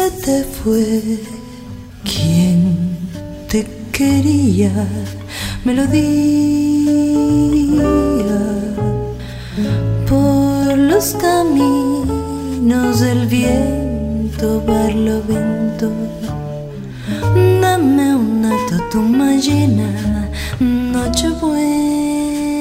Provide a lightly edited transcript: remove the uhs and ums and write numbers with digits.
se te fue. ¿Quién te quería? Melodía por los caminos del viento, barlovento. Dame una totumayena, noche buena.